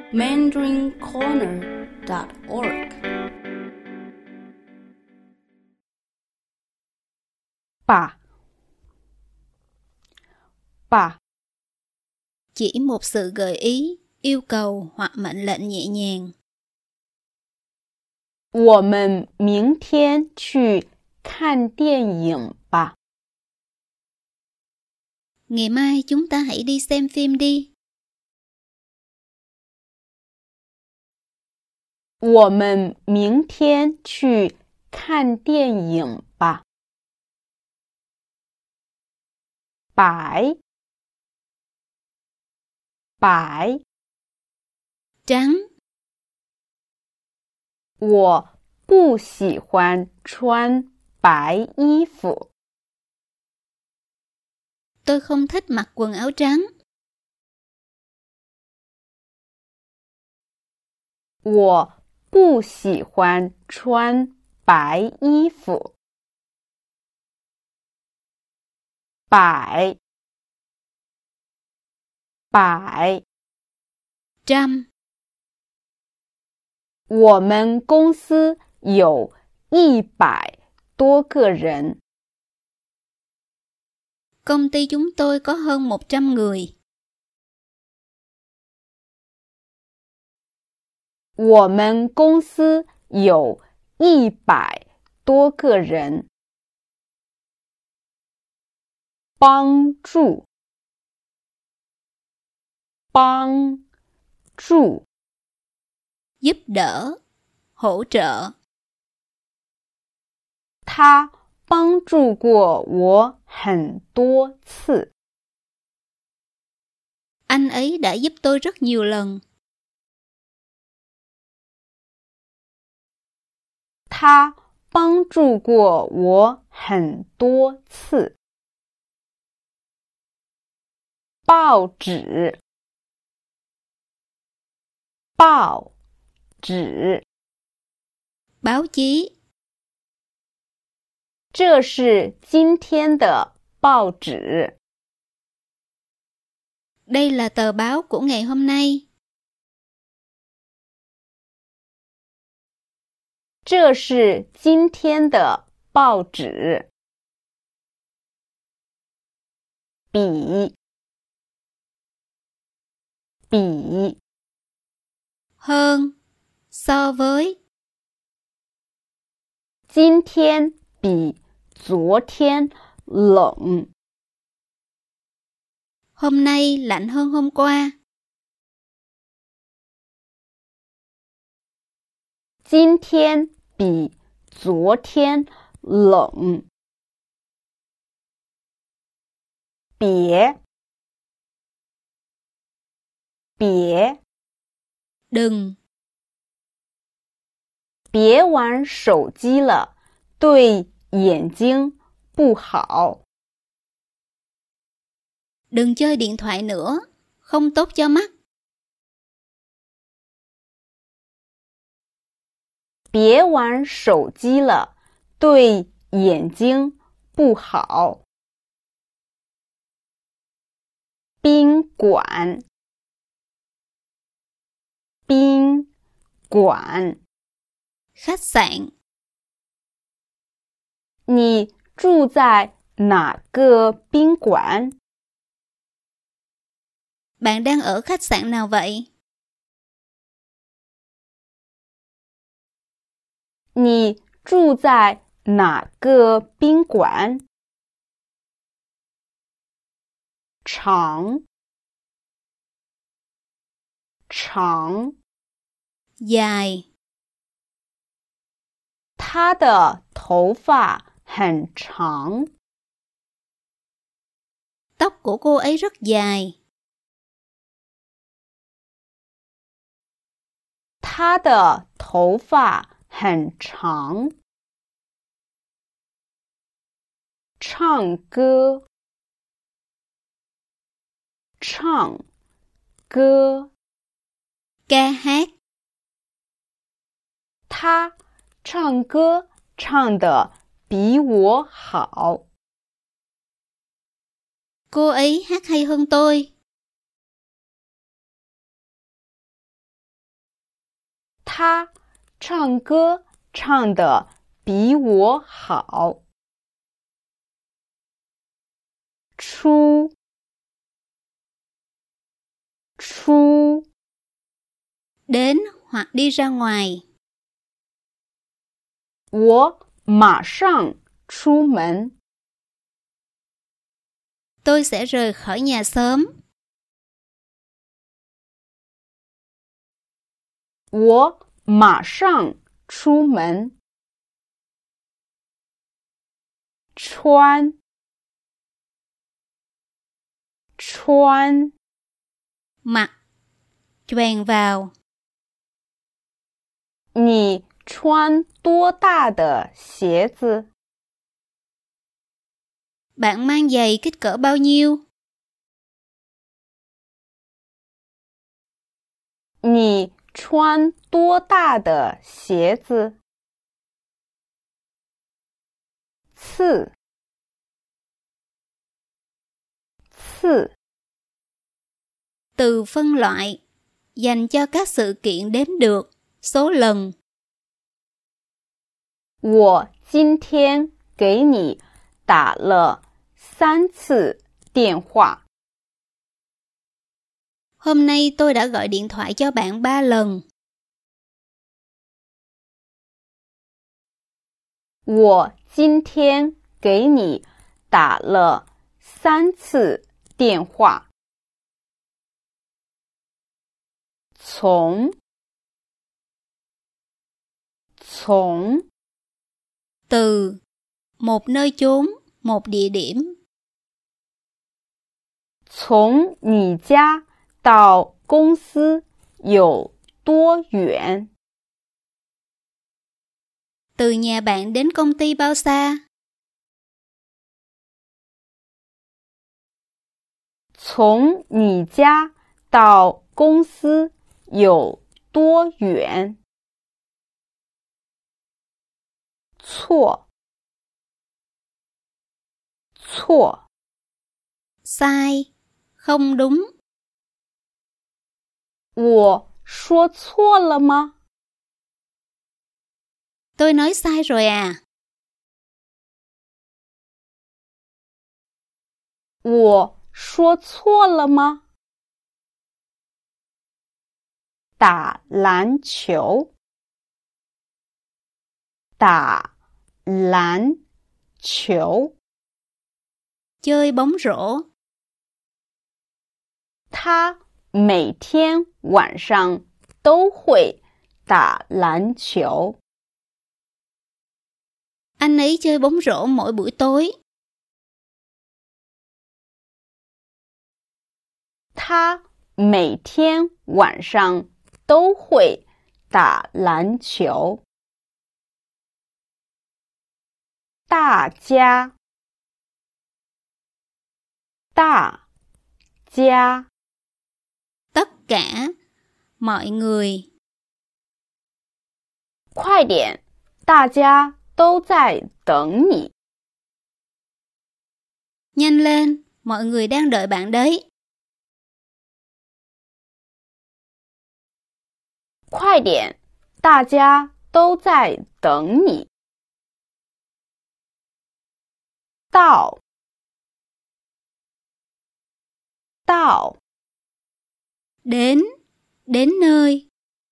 mandarincorner.org. Bà. Bà. Chỉ một sự gợi ý, yêu cầu hoặc mệnh lệnh nhẹ nhàng. 我们明天去看电影吧。 Ngày mai chúng ta hãy đi xem phim đi. 我们明天去看电影吧。白。白。 Trắng. 我不喜欢穿白衣服。 Tôi không thích mặc quần áo trắng. 我不喜欢穿白衣服。百。百。 Trăm. 我们公司有100多个人。 Công ty chúng tôi có hơn 100 người. 我们公司有100多个人。帮助。帮助。 Giúp đỡ, hỗ trợ. 他帮助过我很多次。 Anh ấy đã giúp tôi rất nhiều lần. 他帮助过我很多次。报纸。报纸。 Báo chí. 这是今天的报纸。 Đây là tờ báo của ngày hôm nay. 这是今天的报纸。比。比。 Hơn, so với. 今天比昨天冷。 Hôm nay lạnh hơn hôm qua. 今天比昨天冷。别。别。 Đừng. 别玩手机了，对眼睛不好。 Đừng chơi điện thoại nữa, không tốt cho mắt. 别玩手机了，对眼睛不好。宾馆。宾馆。 Khách sạn. 你住在哪个宾馆？ Bạn đang ở khách sạn nào vậy? 你住在哪个宾馆？长。长。 Dài. 他的头发很长。 Tóc của cô ấy rất dài. 他的头发很长。唱歌。唱歌。 Ca hát. 他唱歌唱得比我好。 Cô ấy hát hay hơn tôi. 他唱歌唱得比我好。出 đến hoặc đi ra ngoài. 我马上出门。 Tôi sẽ rời khỏi nhà sớm. 我马上出门。穿 mặc, choàng vào. 你穿多大的鞋子？ Bạn mang giày kích cỡ bao nhiêu? 你穿多大的鞋子？刺 Từ phân loại, dành cho các sự kiện đếm được, số lần. 我今天给你打了3次电话。 Hôm nay tôi đã gọi điện thoại cho bạn 3 lần. 我今天给你打了3次电话。从 từ, một nơi chốn, một địa điểm. 从你家到公司有多远？ Từ nhà bạn đến công ty bao xa? 从你家到公司有多远？错 Sai, không đúng. 我说错了吗？ Tôi nói sai rồi à? 我说错了吗？打篮球， chơi bóng rổ. 他每天晚上都会打篮球。 Anh ấy chơi bóng rổ mỗi buổi tối. 他每天晚上都会打篮球。大家 Tất cả, mọi người. 快点，大家都在等你。 Nhanh lên, mọi người đang đợi bạn đấy. 快点，大家都在等你。到 Đến nơi.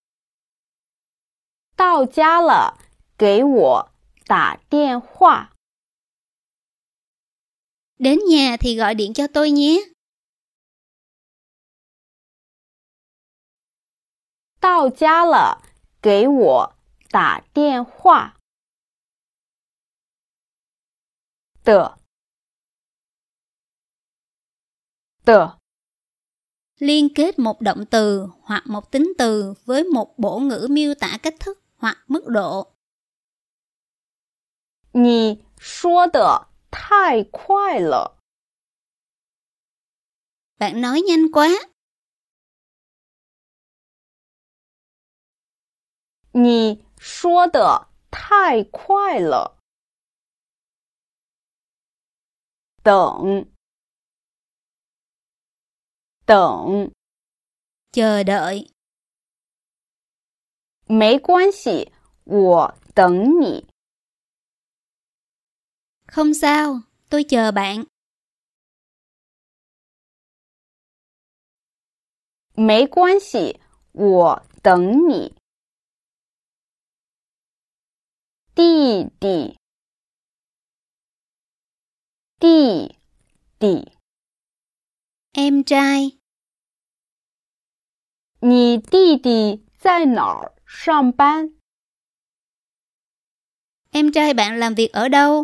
到家了，给我打电话。 Đến nhà thì gọi điện cho tôi nhé. 到家了，给我打电话。的 Liên kết một động từ hoặc một tính từ với một bổ ngữ miêu tả cách thức hoặc mức độ. 你说的太快了。 Bạn nói nhanh quá. 你说的太快了。等 chờ đợi. 没关系，我等你。 Không sao, tôi chờ bạn. 没关系，我等你。弟弟，弟弟， Em trai, 你弟弟在哪儿上班？ em trai bạn làm việc ở đâu?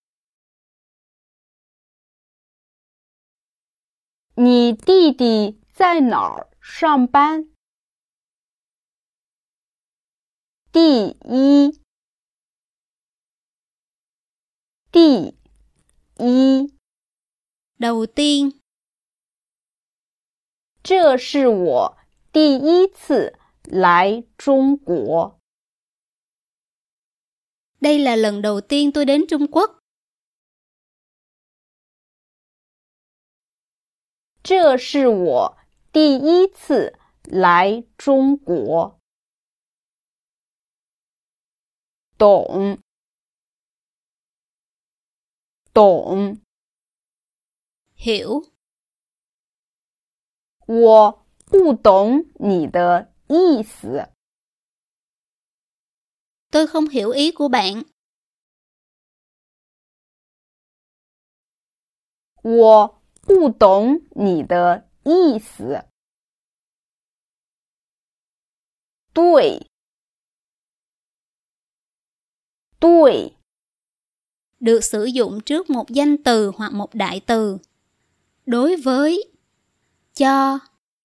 你弟弟在哪儿上班？第一，第一， Đầu tiên, 这是我第一次来中国。 đây là lần đầu tiên tôi đến Trung Quốc. 这是我第一次来中国。懂，懂， Hiểu, 我不懂你的意思。 tôi không hiểu ý của bạn. 我不懂你的意思。对，对， Được sử dụng trước một danh từ hoặc một đại từ. Đối với, cho,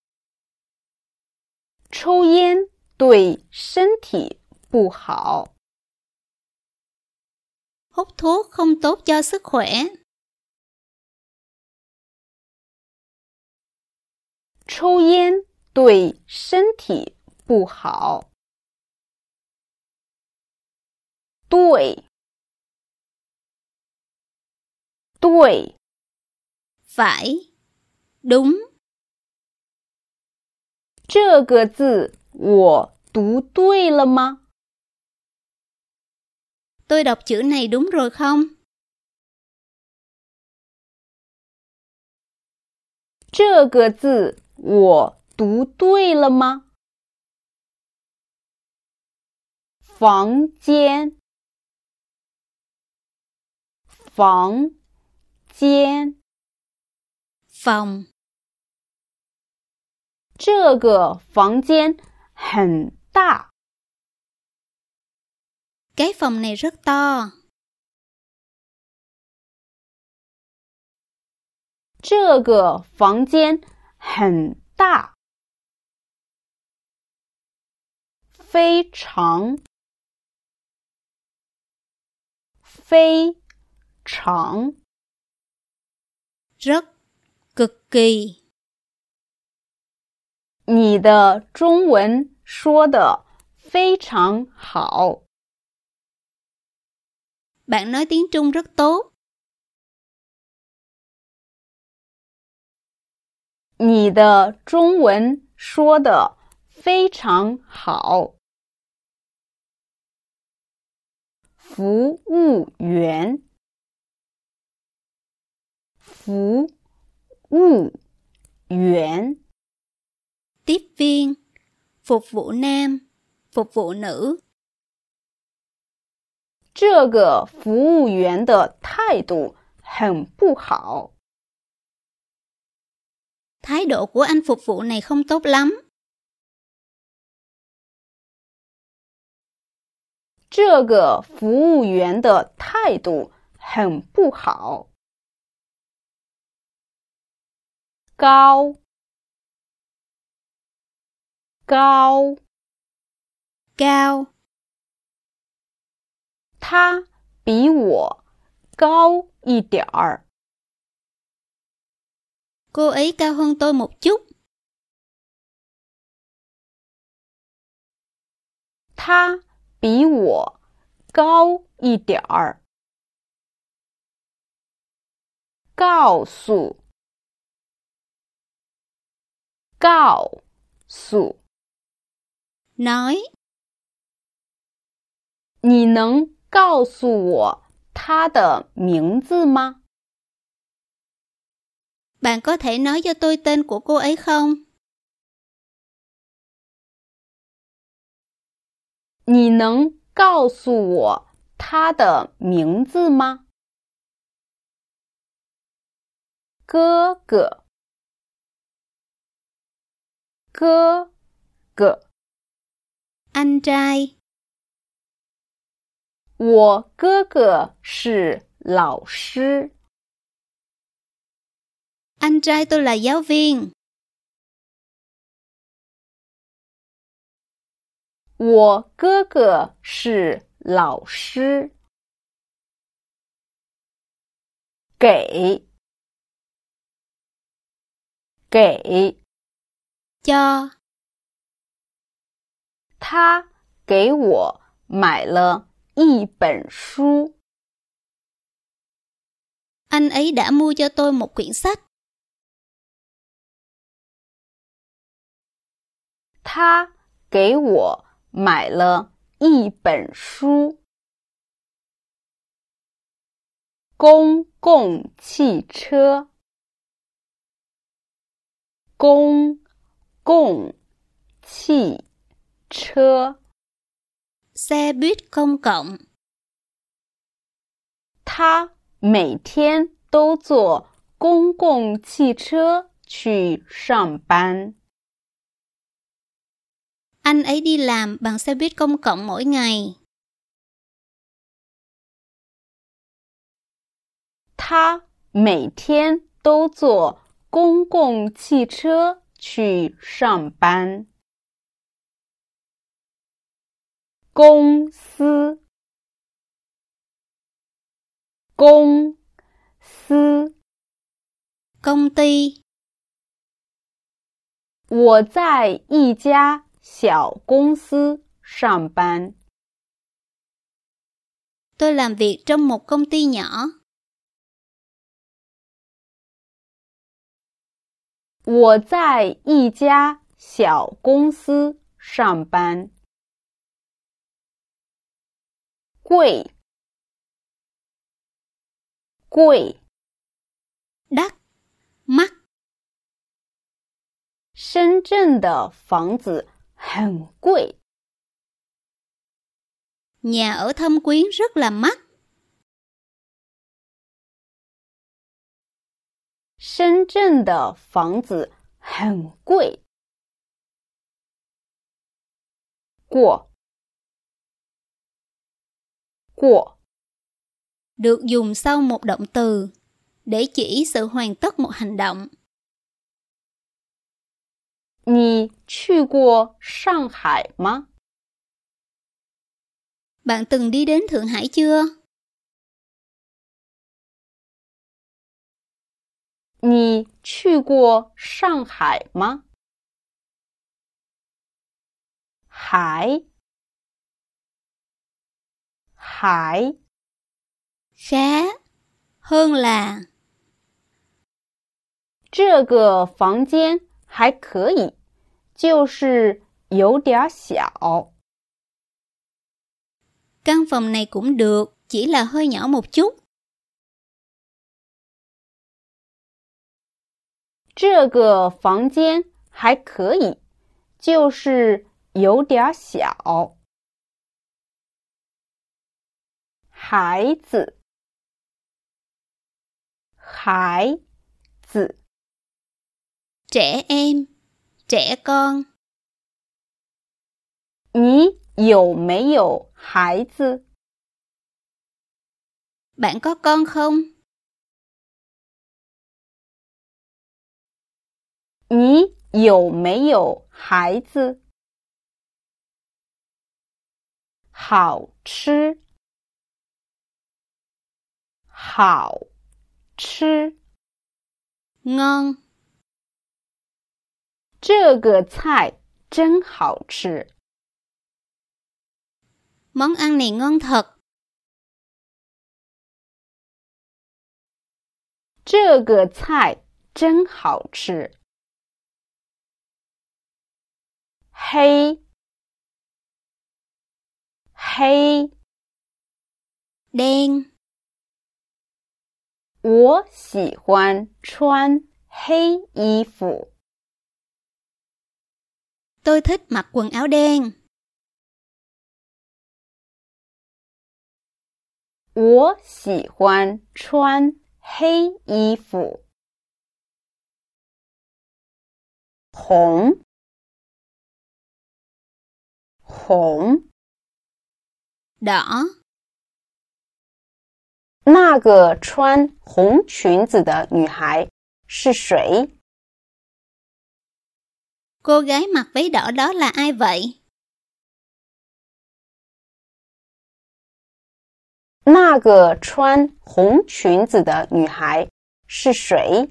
抽烟对身体不好。 hút thuốc không tốt cho sức khỏe. 抽烟对身体不好。对，对， Phải, đúng. 这个字我读对了吗？ Tôi đọc chữ này đúng rồi không? 这个字我读对了吗？房间，房间， Phòng, 这个房间很大。 cái phòng này rất to. 这个房间很大。非常，非常， Rất, cực kỳ. 你的中文说得非常好。 Bạn nói tiếng Trung rất tốt. 你的中文说得非常好。服务员，服务员， Tiếp viên, phục vụ nam, phục vụ nữ. 这个服务员的态度很不好。 Thái độ của anh phục vụ này không tốt lắm. 这个服务员的态度很不好。高，高， Cao, 他比我高一点儿。 cô ấy cao hơn tôi một chút. 他比我高一点儿。告诉，告诉， Nói, 你能告诉我她的名字吗？ Bạn có thể nói cho tôi tên của cô ấy không? 你能告诉我她的名字吗？哥哥，哥哥， Anh trai. 我哥哥是老师。 Anh trai tôi là giáo viên. 我哥哥是老师。给，给， Cho. 他给我买了一本书。 Anh ấy đã mua cho tôi một quyển sách. 他给我买了一本书。公共汽车，公共汽车。 Xe buýt công cộng. 他每天都坐公共汽车去上班。 Anh ấy đi làm bằng xe buýt công cộng mỗi ngày. 他每天都坐公共汽车去上班。公司，公司。 Công ty. 我在一家小公司上班。 Tôi làm việc trong một công ty nhỏ. 我在一家小公司上班。贵，贵。 Đắt. Mắc. 深圳的房子很贵。 Nhà ở Thâm Quyến rất là mắc. 深圳的房子很贵。过，过。 Được dùng sau một động từ để chỉ sự hoàn tất một hành động. 你去过上海吗？ Bạn từng đi đến Thượng Hải chưa? 你去过上海吗？海，海。 Khá. Hơn là. 这个房间还可以，就是有点小。 Căn phòng này cũng được, chỉ là hơi nhỏ một chút. 这个房间还可以，就是有点小。孩子，孩子。 Trẻ em, trẻ con. 你有没有孩子？ Bạn có con không? 你有没有孩子？好吃，好吃。 Ngon. 这个菜真好吃。 Món ăn này ngon thật. 这个菜真好吃。黑，黑。 đen. 我喜欢穿黑衣服。 Tôi thích mặc quần áo đen. 我喜欢穿黑衣服。红，红， Đỏ. 那个穿红裙子的女孩是谁？ Cô gái mặc váy đỏ đó là ai vậy? 那个穿红裙子的女孩是谁？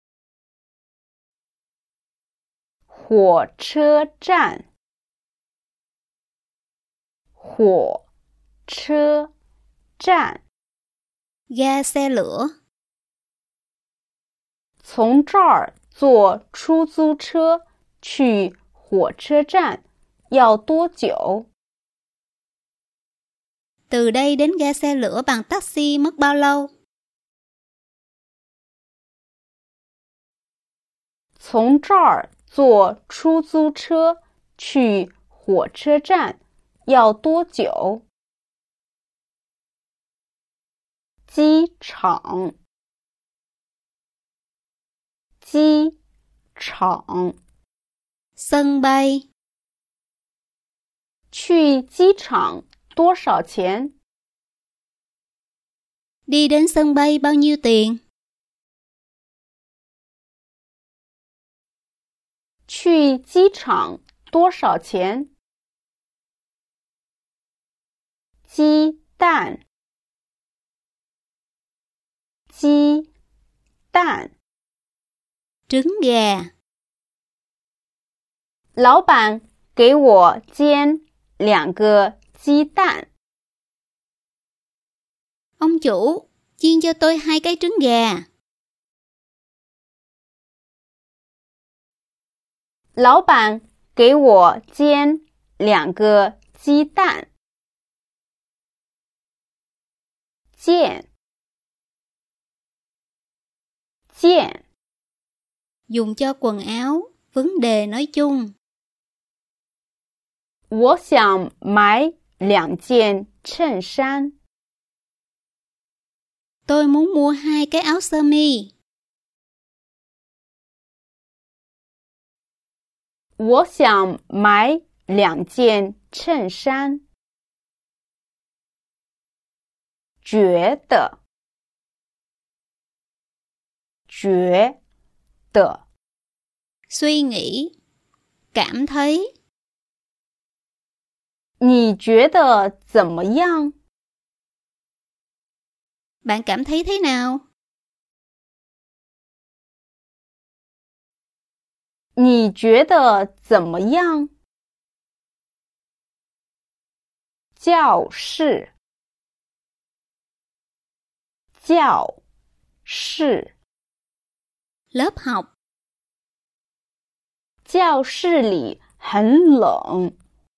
火车站，火车站， Ga xe lửa. 从这儿坐出租车去火车站要多久？ Từ đây đến ga xe lửa bằng taxi mất bao lâu? 从这儿坐出租车去火车站要多久？机场，机场， Sân bay. 去机场多少钱？ Đi đến sân bay bao nhiêu tiền? 去机场多少钱？鸡蛋，鸡蛋。 Trứng gà. 老板，给我煎2个鸡蛋。 Ông chủ, chiên cho tôi 2 cái trứng gà. 老板，给我煎2个鸡蛋。件，件， Dùng cho quần áo, vấn đề nói chung. 我想买2件衬衫。 Tôi muốn mua 2 cái áo sơ mi. 我想买2件衬衫。觉得，觉得， Suy nghĩ, cảm thấy. 你觉得怎么样？ Bạn cảm thấy thế nào? 你觉得怎么样？教室，教室， Lớp học. 教室里很冷。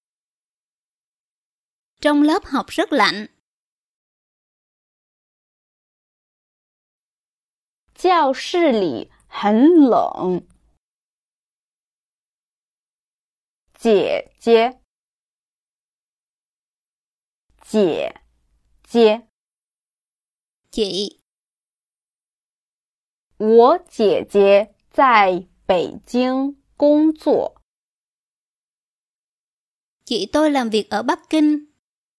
Trong lớp học rất lạnh. 教室里很冷。姐姐，姐姐， Chị, 我姐姐在北京工作。 chị tôi làm việc ở Bắc Kinh.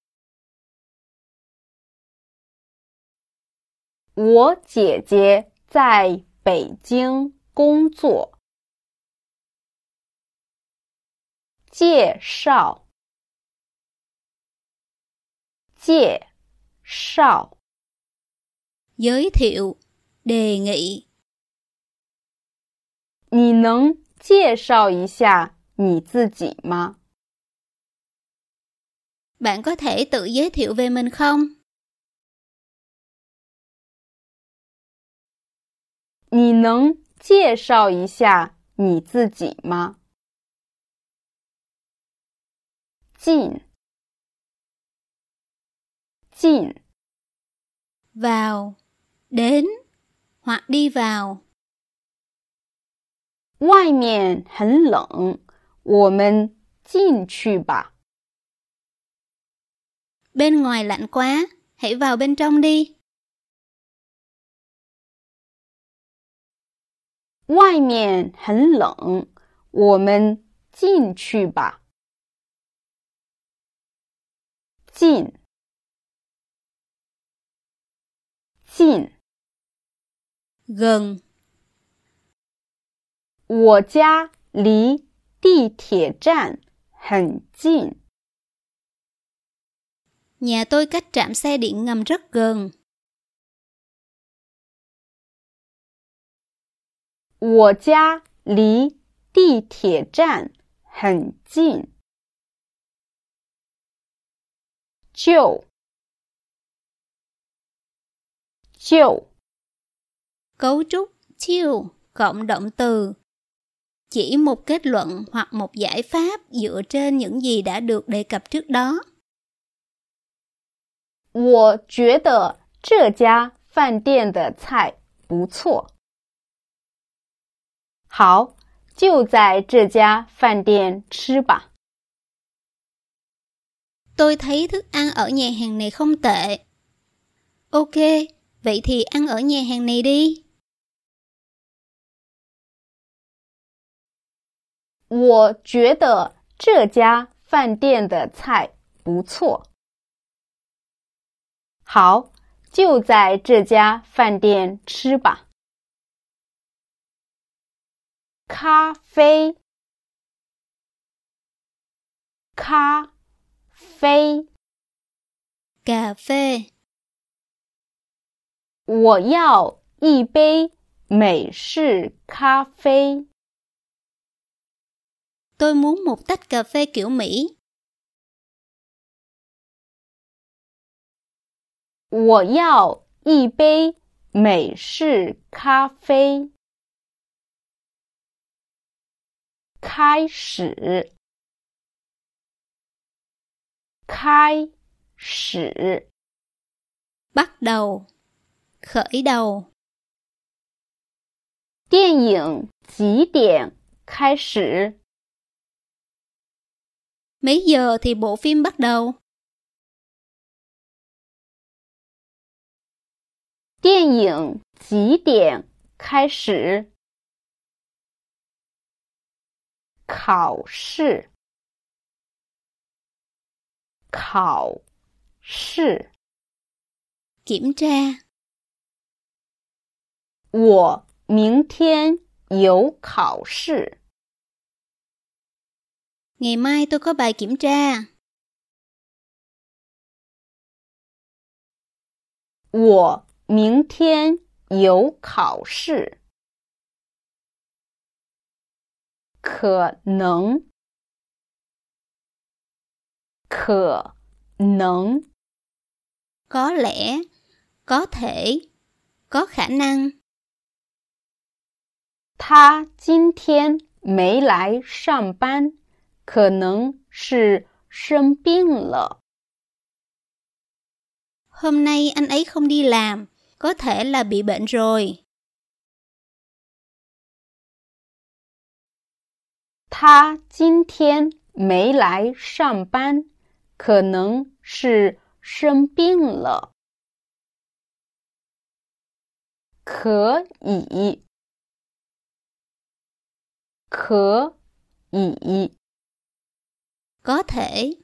我姐姐在北京工作。介绍，介绍， Giới thiệu, đề nghị. 你能介绍一下你自己吗？ Bạn có thể tự giới thiệu về mình không? 你能介绍一下你自己吗？进，进， vào, đến hoặc đi vào. 外面很冷，我们进去吧。 Bên ngoài lạnh quá, hãy vào bên trong đi. 外面很冷，我们进去吧。进，近， Gần. 我家离地铁站很近。 Nhà tôi cách trạm xe điện ngầm rất gần. 我家离地铁站很近。就，就， Cấu trúc chiêu cộng động từ. Chỉ một kết luận hoặc một giải pháp dựa trên những gì đã được đề cập trước đó. 我觉得这家饭店的菜不错。好，就在这家饭店吃吧。 Tôi thấy thức ăn ở nhà hàng này không tệ. Ok, vậy thì ăn ở nhà hàng này đi. 我觉得这家饭店的菜不错。好，就在这家饭店吃吧。咖啡，咖啡， Cà phê. 我要一杯美式咖啡。 Tôi muốn một tách cà phê kiểu Mỹ. 我要一杯美式咖啡。开始，开始， Bắt đầu. Khởi đầu. 电影几点开始？ Mấy giờ thì bộ phim bắt đầu? 电影几点开始？考试，考试， Kiểm tra. 我明天有考试。 Ngày mai tôi có bài kiểm tra. 我明天有考试。可能，可能， Có lẽ, có thể, có khả năng. 他今天没来上班，可能是生病了。 Hôm nay anh ấy không đi làm, có thể là bị bệnh rồi. 他今天没来上班，可能是生病了。可以，可以， Có thể.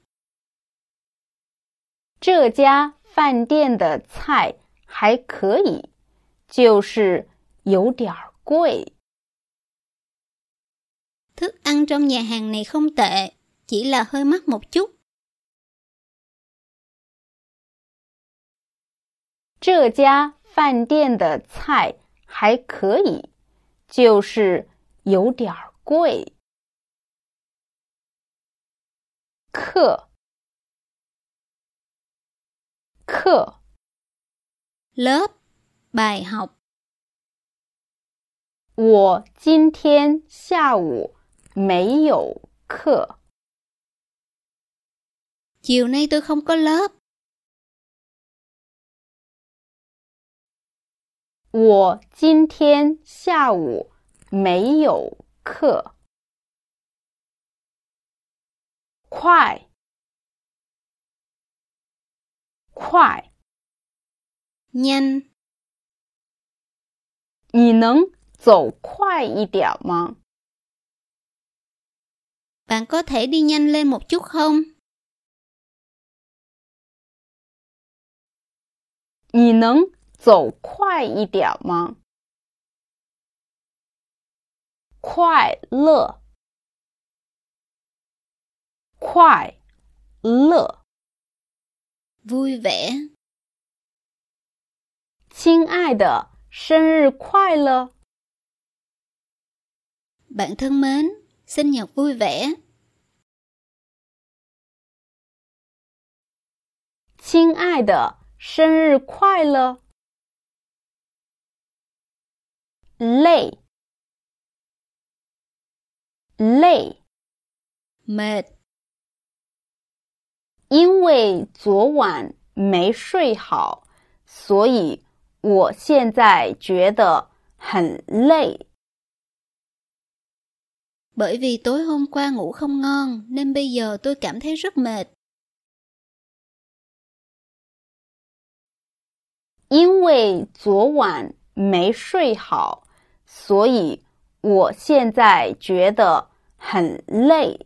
这家饭店的菜还可以，就是有点贵。 Thức ăn trong nhà hàng này không tệ, chỉ là hơi mắc một chút. 这家饭店的菜还可以，就是有点贵。课，课， Lớp, bài học. 我今天下午没有课。 Chiều nay tôi không có lớp. 我今天下午没有课。快，快， nhanh. 你能走快一点吗？ Bạn có thể đi nhanh lên một chút không? 你能走快一点吗？快乐，快乐， Vui vẻ. 亲爱的，生日快乐！ Bạn thân mến, sinh nhật vui vẻ. 亲爱的，生日快乐！累，累， Mệt. 因为昨晚没睡好，所以我现在觉得很累。 Bởi vì tối hôm qua ngủ không ngon, nên bây giờ tôi cảm thấy rất mệt. 因为昨晚没睡好，所以我现在觉得很累。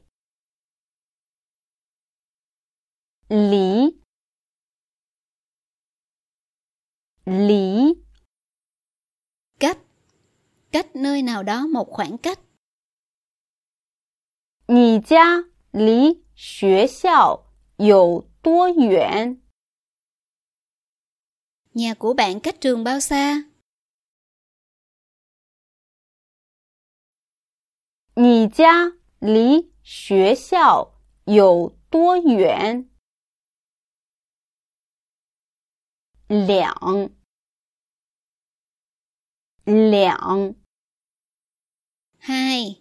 离，离， Cách. Cách nơi nào đó một khoảng cách. 你家离学校有多远？ Nhà của bạn cách trường bao xa? 你家离学校有多远？两，两， 2.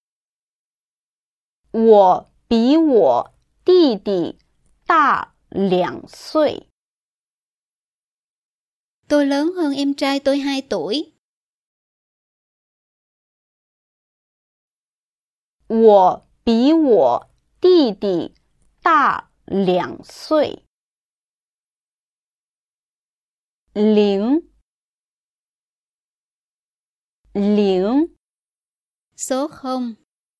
我比我弟弟大2岁。 Tôi lớn hơn em trai tôi 2 tuổi. 我比我弟弟大2岁。0， 0， Số 0.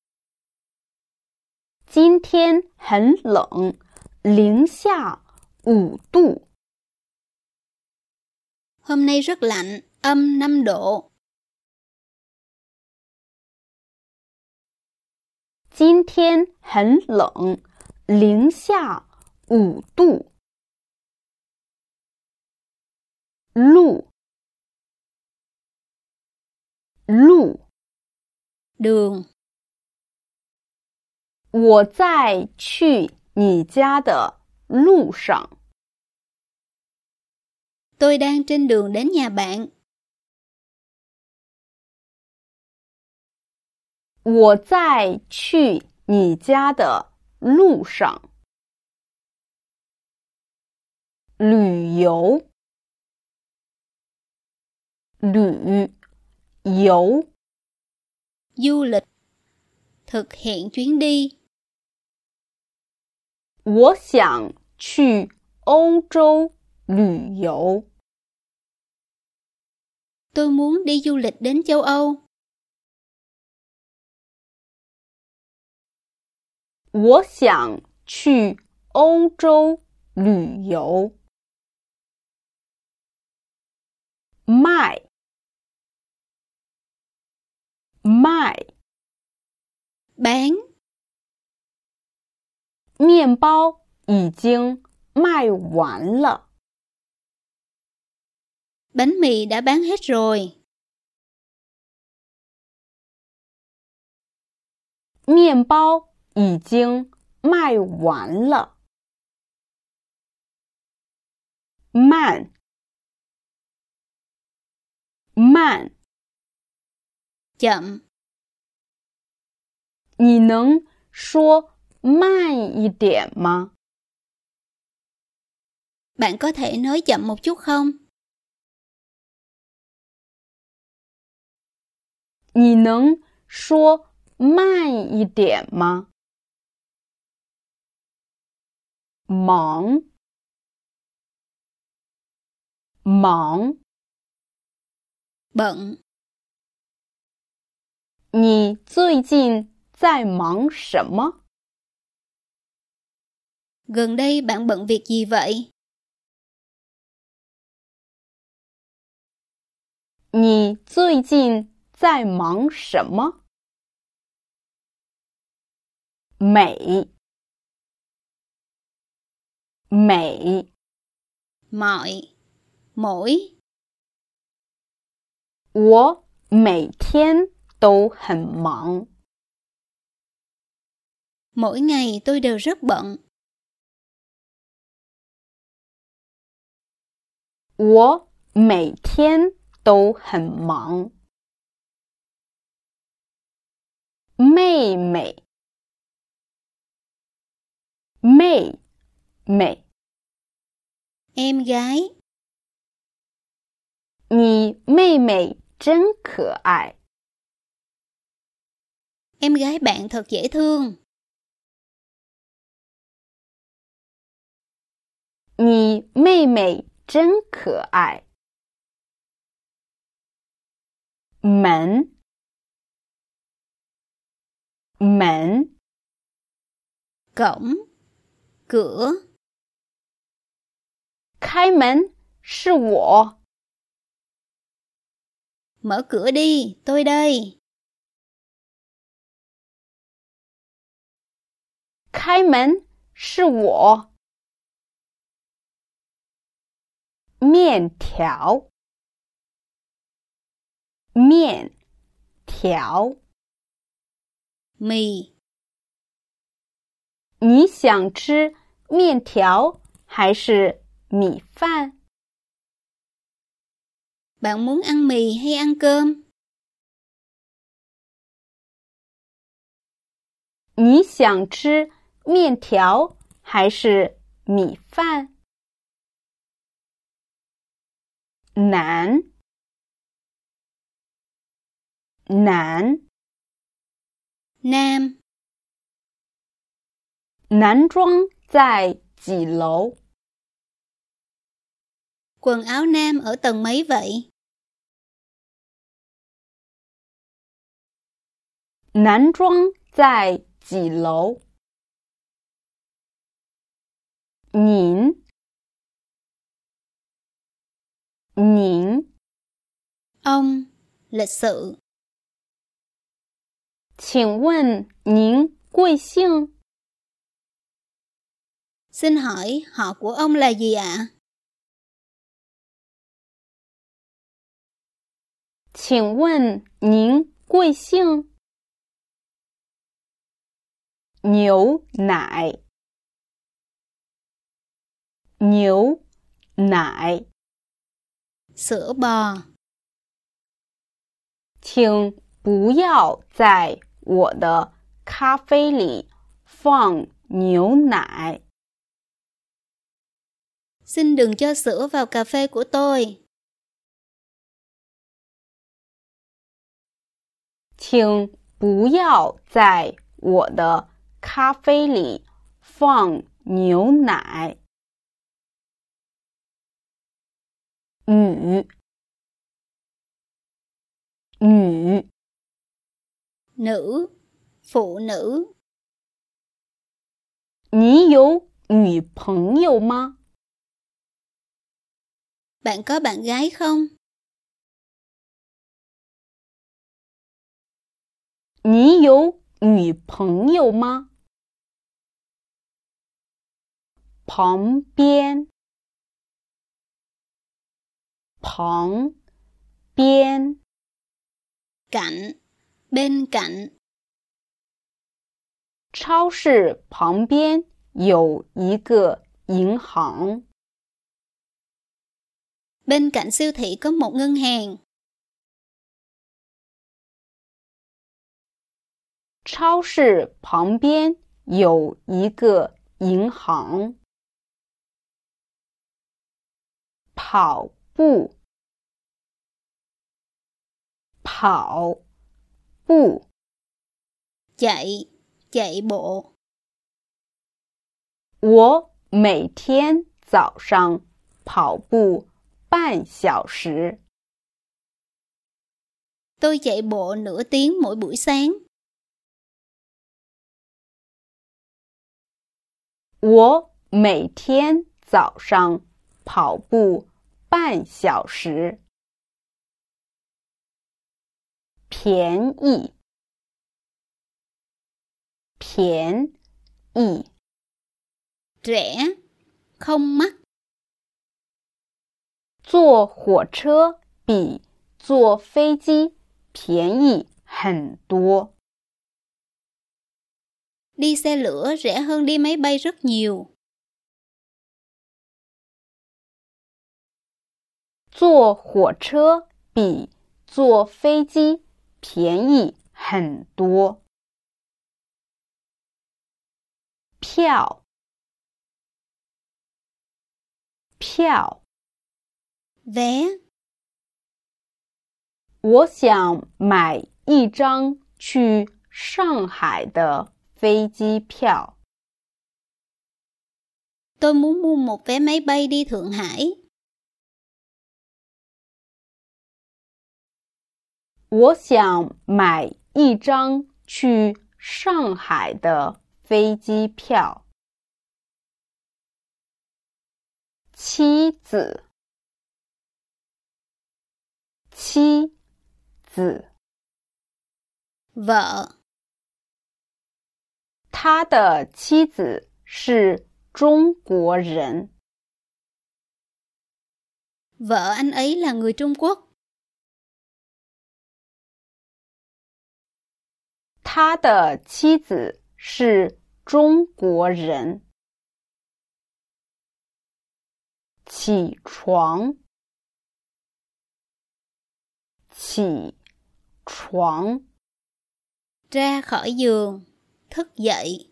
今天很冷，零下5度。 Hôm nay rất lạnh, âm 5 độ. 今天很冷，零下5度。路，路， Đường. 我在去你家的路上。 Tôi đang trên đường đến nhà bạn. 我在去你家的路上。旅游，旅游， Du lịch. Thực hiện chuyến đi. 我想去欧洲旅游。 Tôi muốn đi du lịch đến châu Âu. 我想去欧洲旅游。卖，卖， Bán. 面包已经卖完了。 Bánh mì đã bán hết rồi. 面包已经卖完了。慢，慢， Chậm. 你能说慢一点吗？ Bạn có thể nói chậm một chút không? 你能说慢一点吗？忙，忙。 Bận. 你最近在忙什么？ Gần đây bạn bận việc gì vậy? 你最近在忙什么？美，美。 Mọi. Mỗi. 我每天都很忙。 Mỗi ngày tôi đều rất bận. 我每天都很忙。妹妹，妹妹。 Em gái. 你妹妹真可爱。 Em gái bạn thật dễ thương. 你妹妹真可爱。门，门。 Cổng. Cửa. 开门，是我。 Mở cửa đi, tôi đây. 开门，是我。面条，面条。 Mì. 你想吃面条还是米饭？ Bạn muốn ăn mì hay ăn cơm? 你想吃面条还是米饭？男，男。 Nam. 男装在几楼？ Quần áo nam ở tầng mấy vậy? 男装在几楼？您，您。 Ông. Lịch sự. 请问您贵姓？ Xin hỏi họ của ông là gì ạ? 请问您贵姓？牛奶，牛奶。 Sữa bò. 请不要在我的咖啡里放牛奶。 Xin đừng cho sữa vào cà phê của tôi. 请不要在我的咖啡里放牛奶。女，女。 Nữ. Phụ nữ. 你有女朋友吗？ Bạn có bạn gái không? 你有女朋友吗？旁边，旁边。 Cạnh. Bên cạnh. 超市旁边有一个银行。 Bên cạnh siêu thị có một ngân hàng. 超市旁边有一个银行。跑步，跑步 chạy bộ. 我每天早上跑步半小时。 Tôi chạy bộ nửa tiếng mỗi buổi sáng. 我每天早上跑步半小时。便宜，便宜， Rẻ, không mắc. 坐火车比坐飞机便宜很多。 Đi xe lửa rẻ hơn đi máy bay rất nhiều. 坐火车比坐飞机便宜很多。票，票， Vé, 我想买一张去上海的飞机票。 tôi muốn mua một vé máy bay đi Thượng Hải. 我想买一张去上海的飞机票。妻子，妻子， Vợ, 他的妻子是中国人。 vợ anh ấy là người Trung Quốc. 他的妻子是中国人。起床，起床， Ra khỏi giường, thức dậy.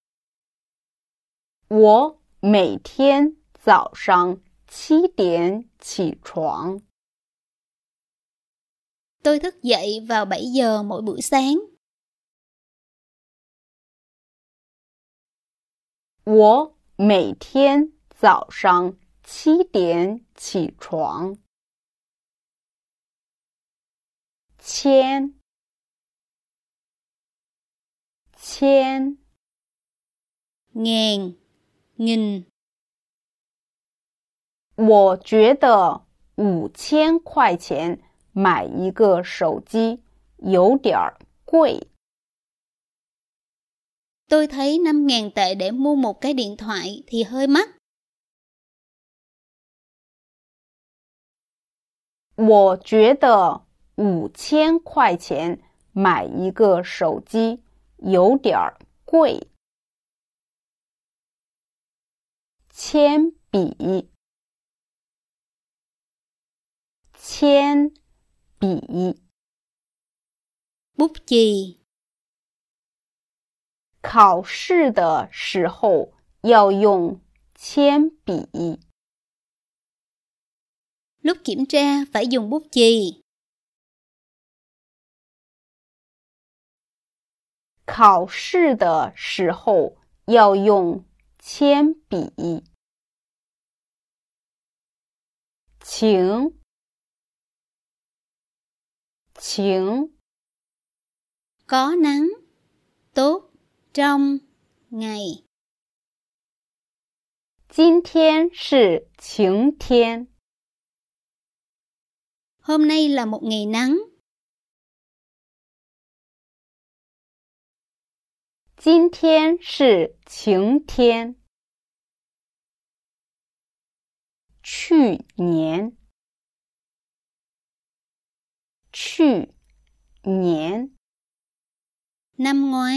我每天早上7点起床。 Tôi thức dậy vào 7 giờ mỗi buổi sáng. 我每天早上7点起床。签，签， Ngàn, nghìn. 我觉得5000块钱买一个手机有点贵。 Tôi thấy 5.000 tệ để mua một cái điện thoại thì hơi mắc. 我觉得5000块钱买一个手机有点贵。铅笔，铅笔， Bút chì, 考试的时候要用铅笔。 lúc kiểm tra phải dùng bút chì. 考试的时候要用铅笔。请，请， Có nắng, tốt, trong, ngày. 今天是晴天。 Hôm nay là một ngày nắng. 今天是晴天。去年，去年， Năm ngoái,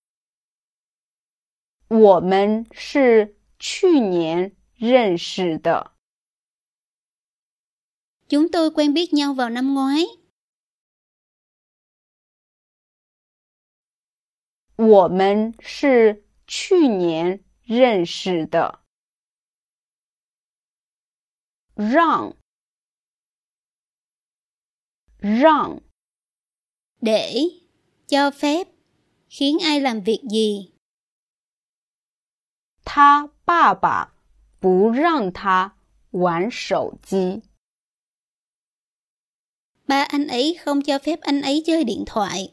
我们是去年认识的。 chúng tôi quen biết nhau vào năm ngoái. 我们是去年认识的。让，让， Để, cho phép, khiến ai làm việc gì. 他爸爸不让他玩手机。 Ba anh ấy không cho phép anh ấy chơi điện thoại.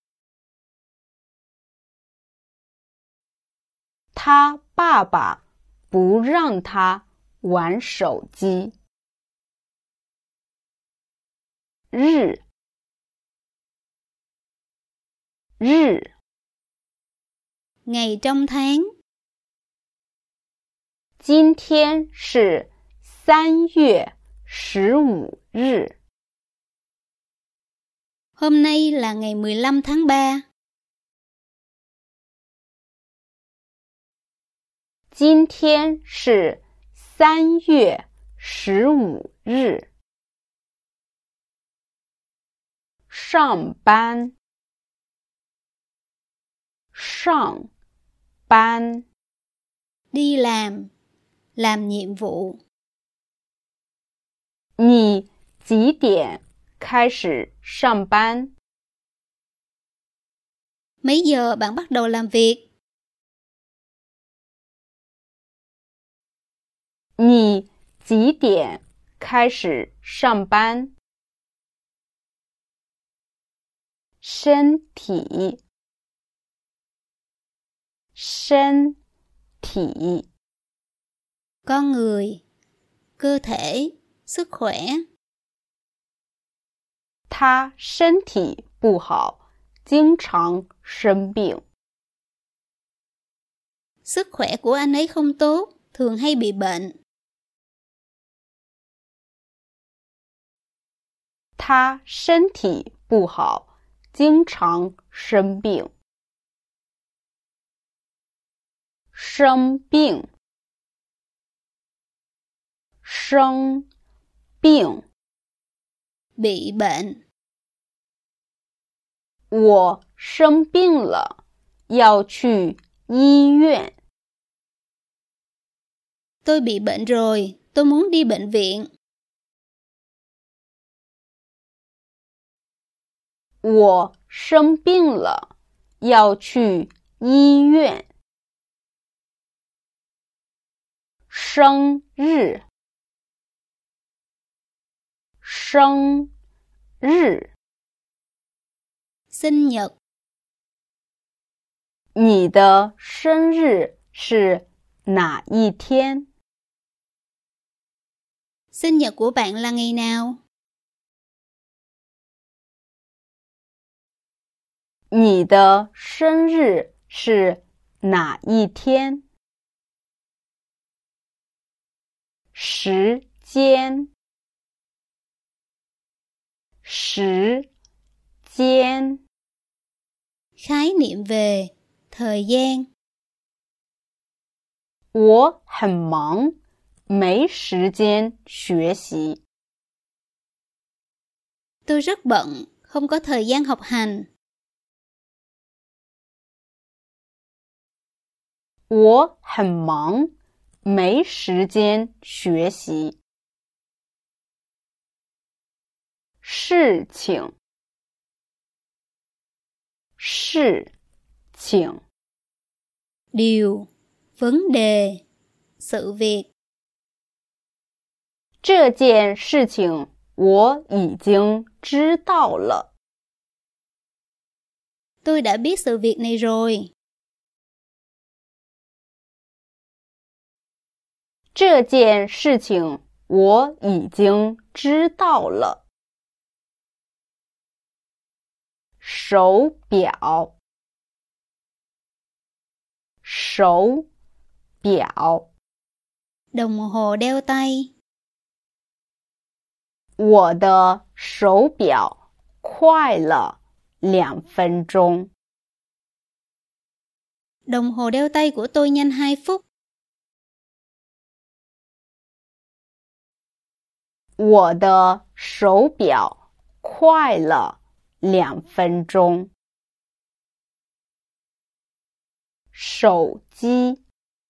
他爸爸不让他玩手机。日，日， Ngày trong tháng. 今天是3月15日。 Hôm nay là ngày 15 tháng 3. 今天是3月15日。上班，上班， Đi làm nhiệm vụ. 你几点开始上班？ Mấy giờ bạn bắt đầu làm việc? 你几点开始上班？身体，身体， Con người, cơ thể, sức khỏe. 他身体不好，经常生病。 Sức khỏe của anh ấy không tốt, thường hay bị bệnh. 他身体不好，经常生病。生病，生病， Bị bệnh. 我生病了，要去医院。 Tôi bị bệnh rồi, tôi muốn đi bệnh viện. 我生病了，要去医院。生日，生日， Sinh nhật. 你的生日是哪一天？ Sinh nhật của bạn là ngày nào? 你的生日是哪一天？时间，时间， Khái niệm về thời gian. 我很忙，没时间学习。 Tôi rất bận, không có thời gian học hành. 我很忙，没时间学习。事情，事情， Điều, vấn đề, sự việc. 这件事情我已经知道了。 Tôi đã biết sự việc này rồi. 这件事情我已经知道了。手表，手表， Đồng hồ đeo tay. 我的手表快了2分钟。 Đồng hồ đeo tay của tôi nhanh 2 phút. 我的手表快了2分钟。手机，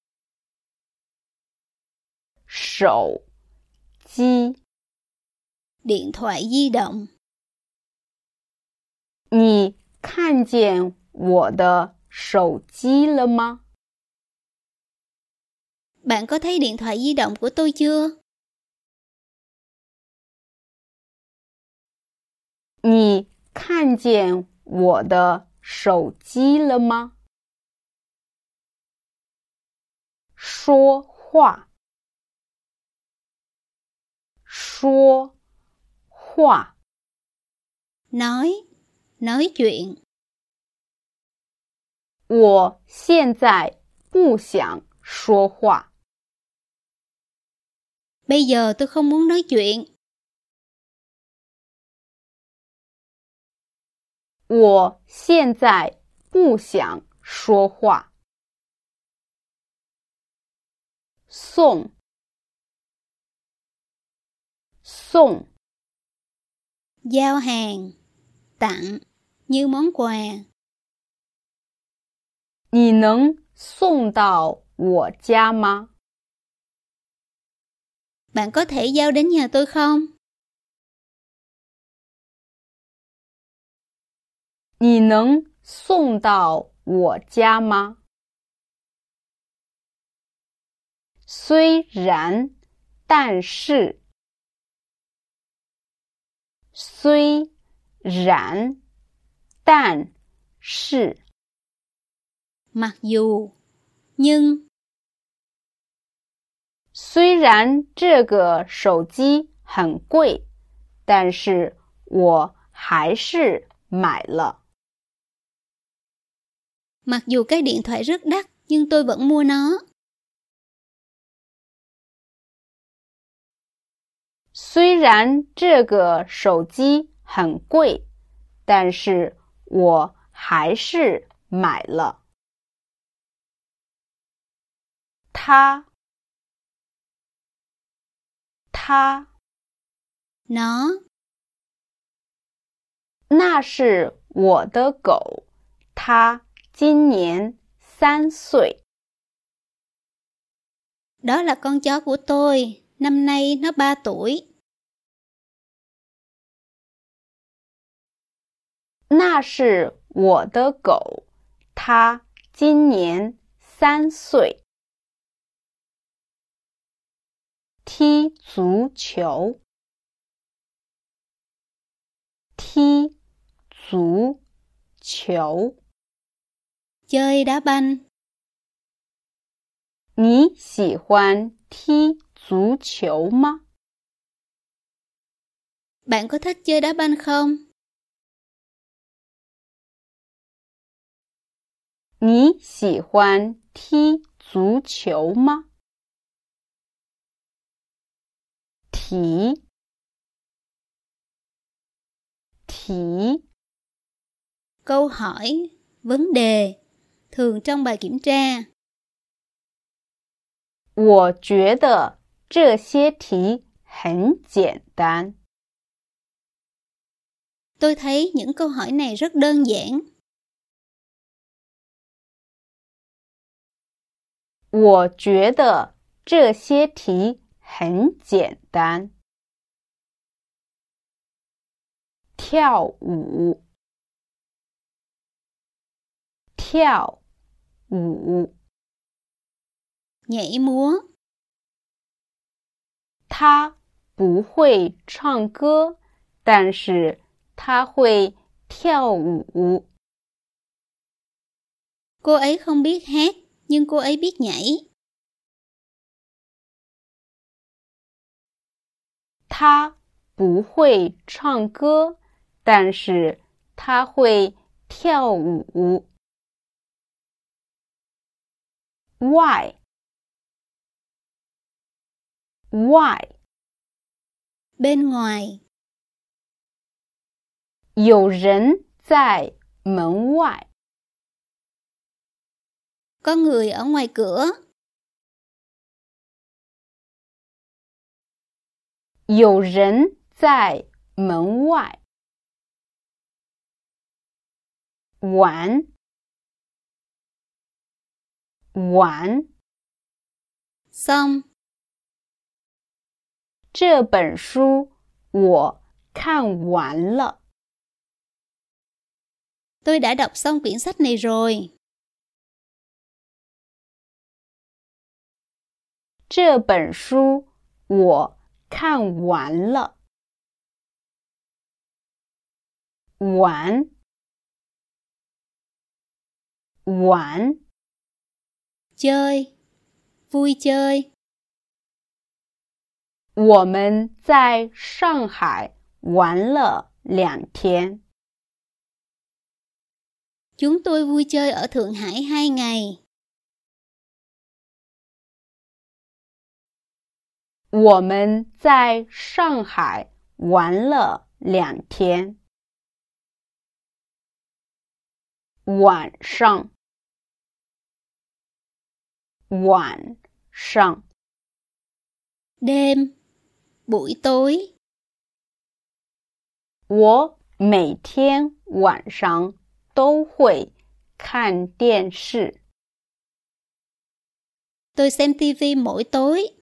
手机， Điện thoại di động. 你看见我的手机了吗？ Bạn có thấy điện thoại di động của tôi chưa? 你看见我的手机了吗？说话，说话， nói chuyện. 我现在不想说话。 Bây giờ tôi không muốn nói chuyện. 我现在不想说话。送，送， Giao hàng, tặng, như món quà. 你能送到我家吗？ Bạn có thể giao đến nhà tôi không? 你能送到我家吗？虽然，但是，虽然，但是， Mặc dù, nhưng. 虽然这个手机很贵，但是我还是买了。 Mặc dù cái điện thoại rất đắt, nhưng tôi vẫn mua nó. 虽然这个手机很贵，但是我还是买了。他 Nó 那是我的狗，它今年3岁。 Đó là con chó của tôi, năm nay nó 3 tuổi. 那是我的狗，它今年3岁。踢足球，踢足球。 Chơi đá banh. 你喜欢踢足球吗？ Bạn có thích chơi đá banh không? 你喜欢踢足球吗？题，题， Câu hỏi, vấn đề, thường trong bài kiểm tra. 我觉得这些题很简单。 Tôi thấy những câu hỏi này rất đơn giản. 我觉得这些题很简单。跳舞，跳舞。 Nhảy múa. 他不会唱歌，但是他会跳舞。 Cô ấy không biết hát, nhưng cô ấy biết nhảy. 他不会唱歌，但是他会跳舞。外，外， Bên ngoài. 有人在门外。 Có người ở ngoài cửa. 有人在门外。玩，玩。 Xong. 这本书我看完了。 Tôi đã đọc xong quyển sách này rồi. 这本书我看完了。完，玩， Chơi, vui chơi. 我们在上海玩了2天。 Chúng tôi vui chơi ở Thượng Hải 2 ngày. 我们在上海玩了2天。晚上，晚上， Đêm, buổi tối. 我每天晚上都会看电视。 Tôi xem TV mỗi tối.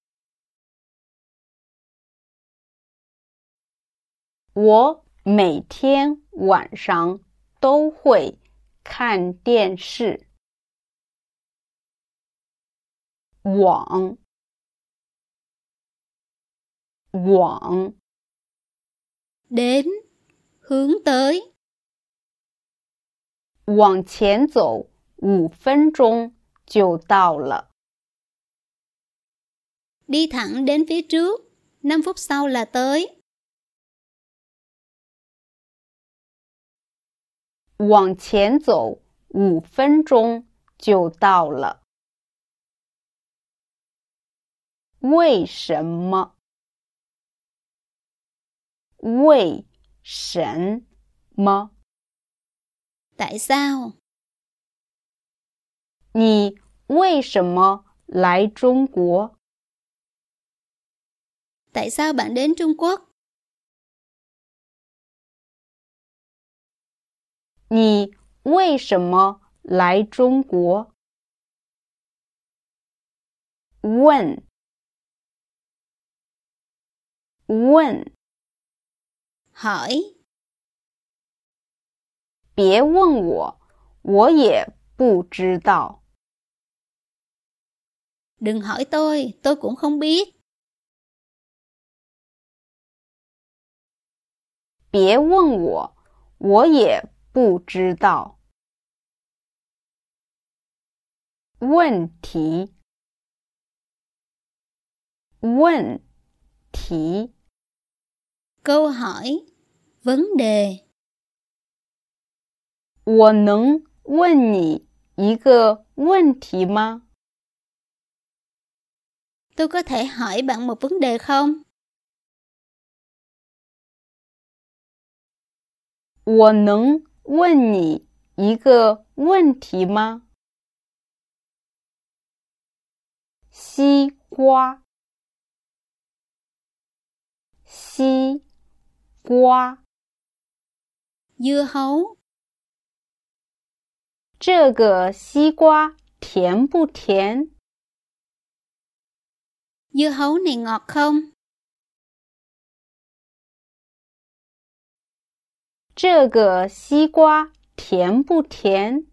我每天晚上都会看电视。往，往， Đến, hướng tới. 往前走5分钟就到了。 Đi thẳng đến phía trước, 5 phút sau là tới. 往前走5分钟就到了。为什么？为什么？ Tại sao? 你为什么来中国？ Tại sao bạn đến Trung Quốc? 你为什么来中国？问，问， Hỏi. 别问我，我也不知道。 Đừng hỏi tôi cũng không biết. 别问我，我也不知道。问题，问题， Câu hỏi, vấn đề. 我能问你一个问题吗？ Tôi có thể hỏi bạn một vấn đề không? 我能问你一个问题吗？西瓜，西瓜， Dưa hấu. 这个西瓜甜不甜？ Dưa hấu này ngọt không? 这个西瓜甜不甜？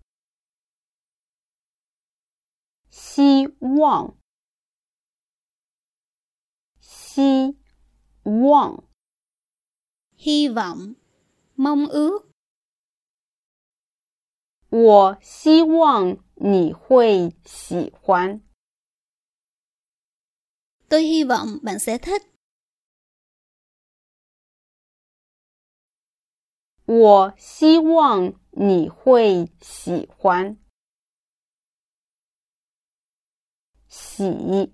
希望，希望， Hy vọng, mong ước. 我希望你会喜欢。 Tôi hy vọng bạn sẽ thích. 我希望你会喜欢。洗，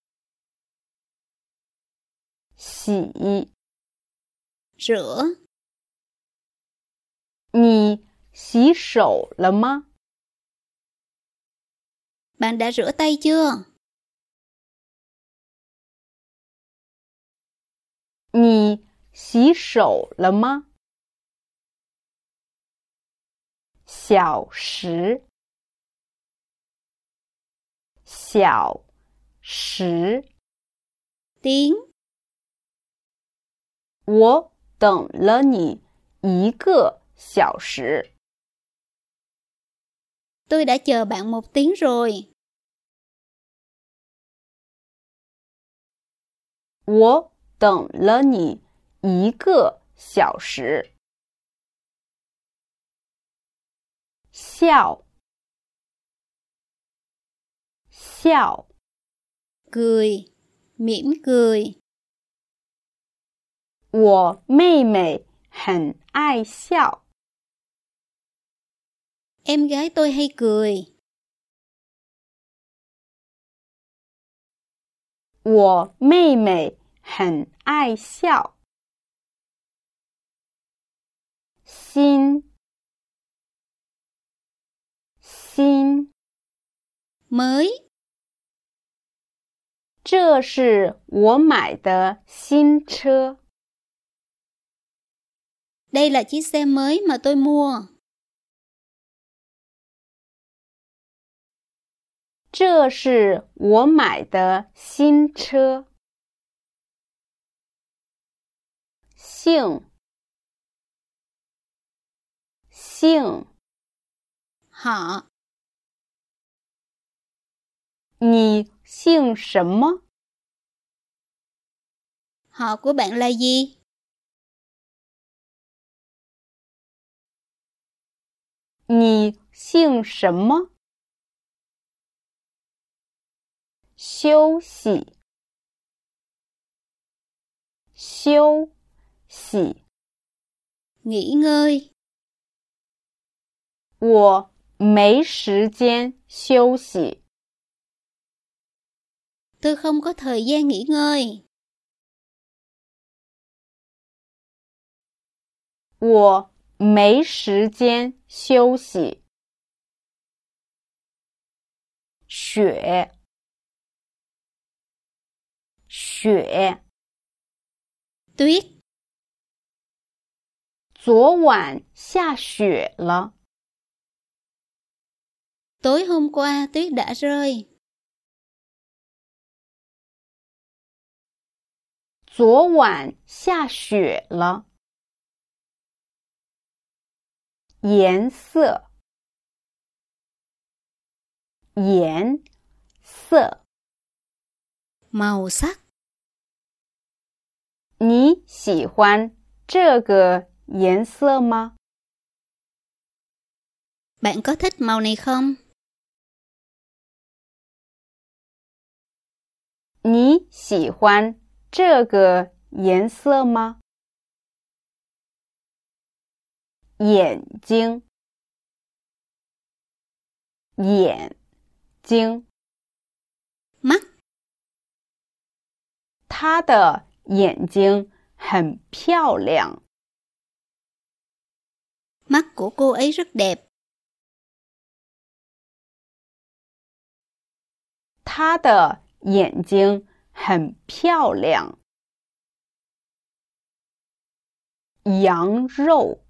洗， Rửa. 你洗手了吗？ Bạn đã rửa tay chưa? 你洗手了吗？小时，小时， Tiếng. 我等了你1个小时。 Tôi đã chờ bạn 1 tiếng rồi. 我等了你1个小时。笑，笑， Cười, mỉm cười. 我妹妹很爱笑。 Em gái tôi hay cười. 我妹妹很爱笑。新，新， Mới, 这是我买的新车。 đây là chiếc xe mới mà tôi mua. 这是我买的新车。姓，姓， Họ, 你姓什么？ họ của bạn là gì? 你姓什么？休息，休息， Nghỉ ngơi. 我没时间休息。 Tôi không có thời gian nghỉ ngơi. 我没时间休息。雪，雪， Tuyết, 昨晚下雪了。 tối hôm qua tuyết đã rơi. 昨晚下雪了。颜色，颜色， Màu sắc, 你喜欢这个颜色吗？ bạn có thích màu này không? 你喜欢这个颜色吗？眼睛，眼睛， Mắt, 她的眼睛很漂亮。 mắt của cô ấy rất đẹp. 她的眼睛很漂亮。羊肉，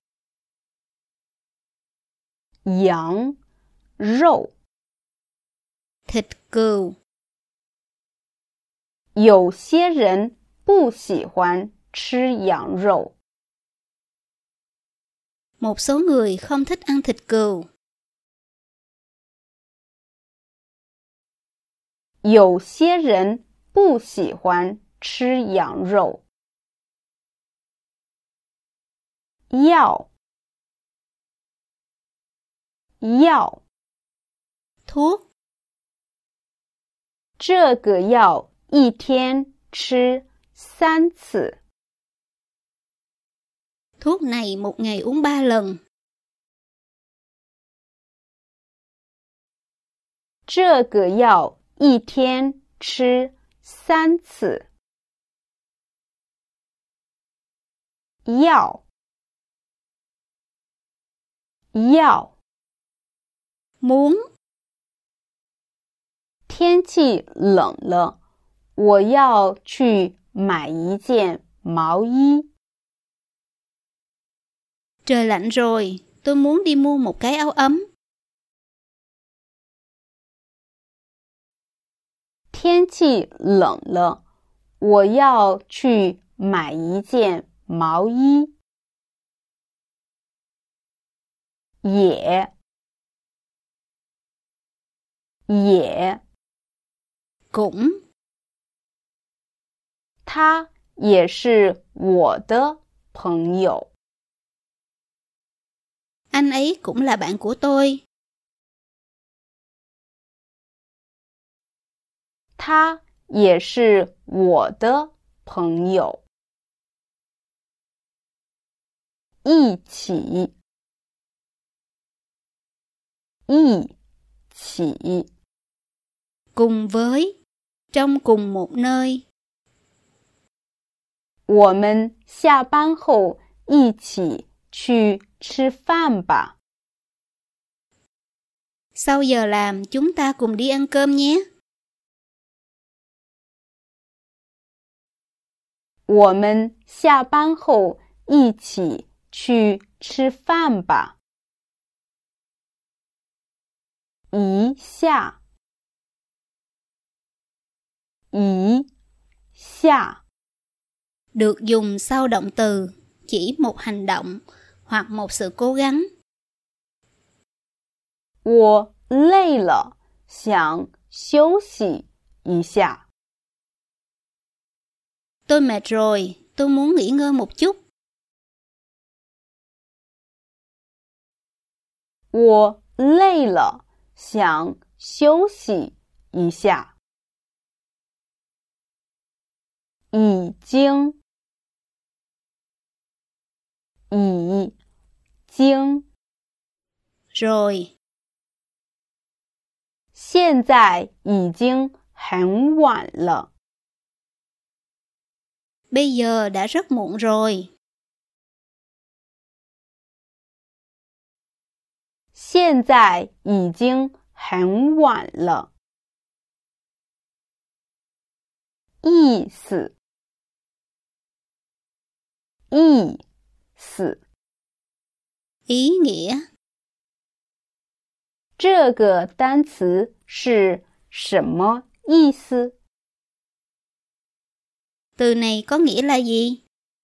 羊肉， Thịt cừu, 有些人不喜欢吃羊肉。 một số người không thích ăn thịt cừu. 有些人不喜欢吃羊肉。药，药， Thuốc, 这个药一天吃3次。 thuốc này 1 ngày uống 3 lần. 这个药一天吃3次。药，药， Muốn, 天气冷了，我要去买一件毛衣。 trời lạnh rồi, tôi muốn đi mua một cái áo ấm. 天气冷了，我要去买一件毛衣。也， 也 cũng. 他也是我的朋友。 Anh ấy cũng là bạn của tôi. 他也是我的朋友。一起，一起， cùng với, trong cùng một nơi. 我们下班后一起去吃饭吧。 Sau giờ làm chúng ta cùng đi ăn cơm nhé. 我们下班后一起去吃饭吧。一下，一下， Được dùng sau động từ, chỉ một hành động hoặc một sự cố gắng. 我累了，想休息一下。 Tôi mệt rồi, tôi muốn nghỉ ngơi một chút. 我累了，想休息一下。已经，已经， Rồi, 现在已经很晚了。 bây giờ đã rất muộn rồi. 现在已经很晚了。意思，意思， Ý nghĩa, 这个单词是什么意思？ từ này có nghĩa là gì?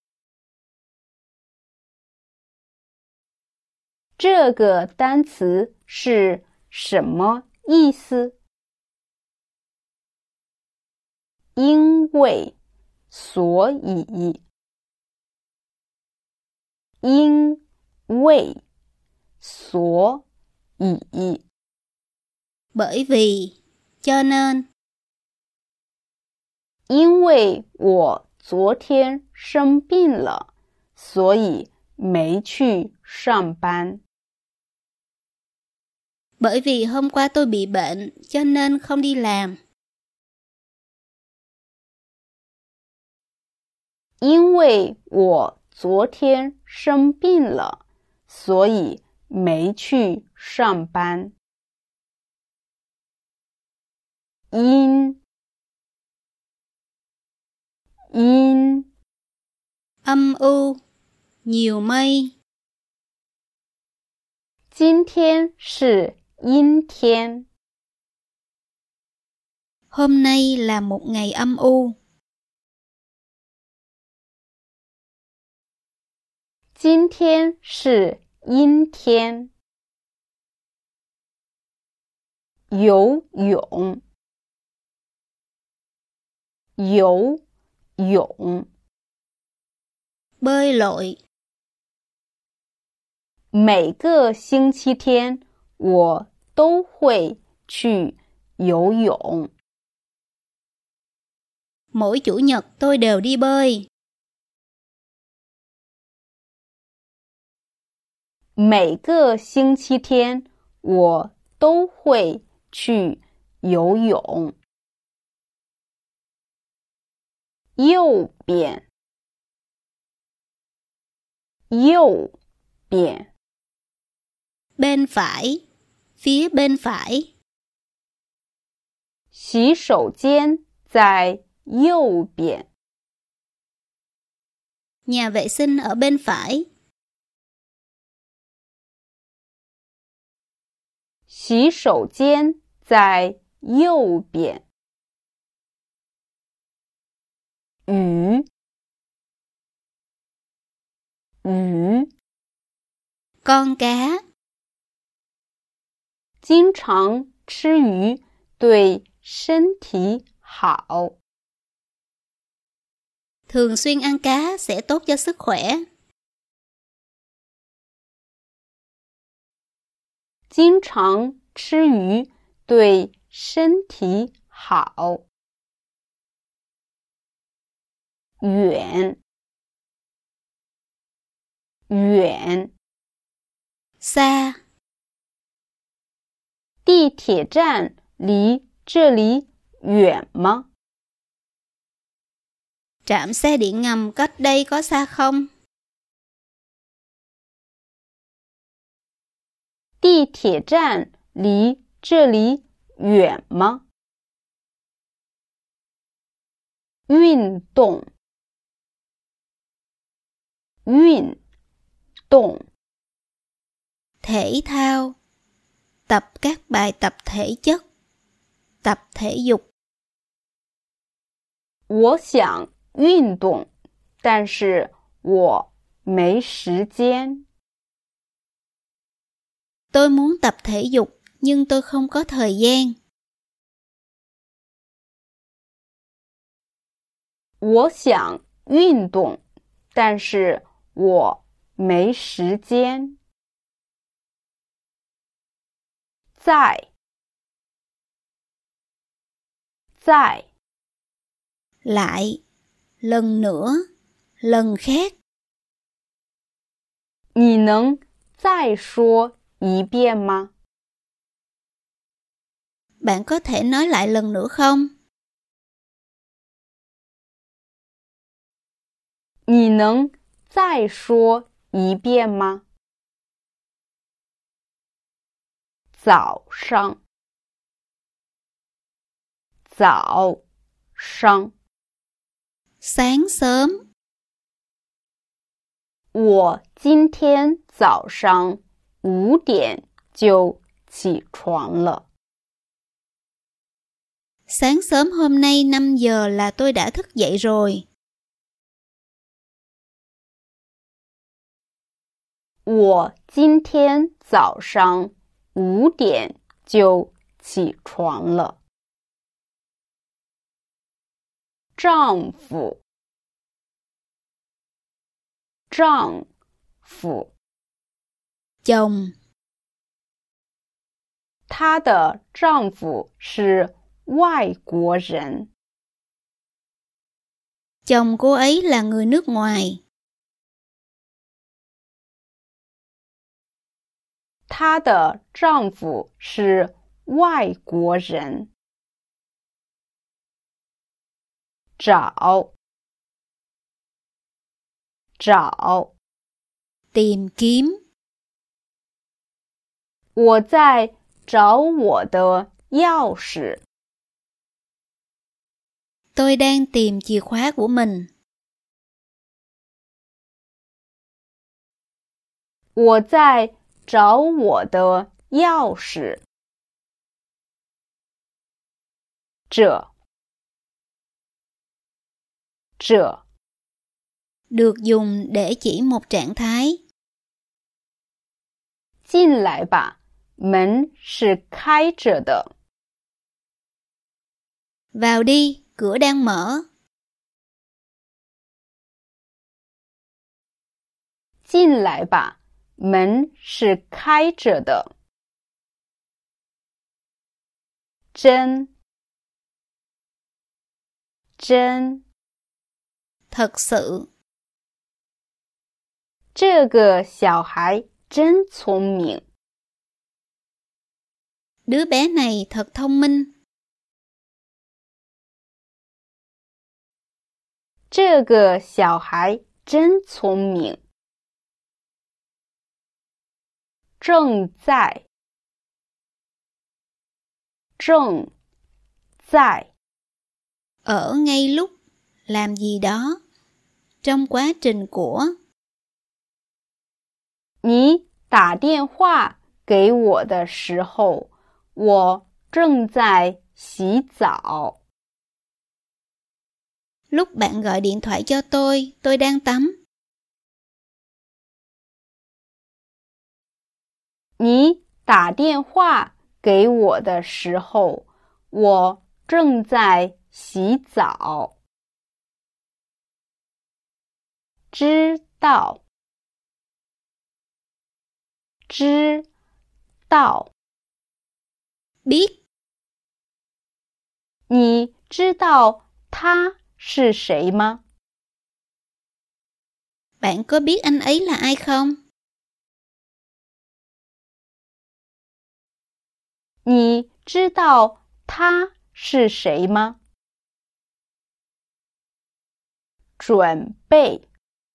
这个单词是什么意思？因为，所以，因为，所以， Bởi vì, cho nên. 因为我昨天生病了，所以没去上班。 Bởi vì hôm qua tôi bị bệnh, cho nên không đi làm. 因为我昨天生病了，所以没去上班。因，因， Âm u, nhiều mây. 今天是阴天。 Hôm nay là một ngày âm u. 今天是阴天。游泳，游泳， Bơi lội, 每个星期天我都会去游泳。 mỗi chủ nhật tôi đều đi bơi. 每个星期天我都会去游泳。右边，右边， Bên phải, phía bên phải. 洗手间在右边。 Nhà vệ sinh ở bên phải. 洗手间在右边。鱼，鱼， Con cá, 经常吃鱼对身体好。 Thường xuyên ăn cá sẽ tốt cho sức khỏe. 经常吃鱼对身体好。 远，远， Xa. 地铁站离这里远吗？ Trạm xe điện ngầm cách đây có xa không? 地铁站离这里远吗？ 运动，运动， Thể thao. Tập các bài tập thể chất. Tập thể dục. 我想运动，但是我没时间。 Tôi muốn tập thể dục nhưng tôi không có thời gian. 我想运动，但是我没时间。在，在， Lại. Lần nữa. Lần khác. 你能再说一遍吗？ Bạn có thể nói lại lần nữa không? 你能再说一遍吗？早上，早上， Sáng sớm. 我今天早上5点就起床了。 Sáng sớm hôm nay 5 giờ là tôi đã thức dậy rồi. 我今天早上5点就起床了。丈夫，丈夫， Chồng. 她的丈夫是外国人。 Chồng cô ấy là người nước ngoài. 她的丈夫是外国人。找，找， Tìm kiếm. 我在找我的钥匙。 Tôi đang tìm chìa khóa của mình. 我在找我的钥匙。这，这， Được dùng để chỉ một trạng thái. 进来吧，门是开着的。 Vào đi, cửa đang mở. 进来吧，门是开着的。真，真， Thật sự. 这个小孩真聪明。 Đứa bé này thật thông minh. 这个小孩真聪明。正在，正在， Ở ngay lúc. Làm gì đó. Trong quá trình của. 你打电话给我的时候，我正在洗澡。 Lúc bạn gọi điện thoại cho tôi đang tắm. 你打电话给我的时候， 我正在洗澡。知道，知道。 Biết. 你知道他是谁吗？ Bạn có biết anh ấy là ai không? 你知道他是谁吗？准备，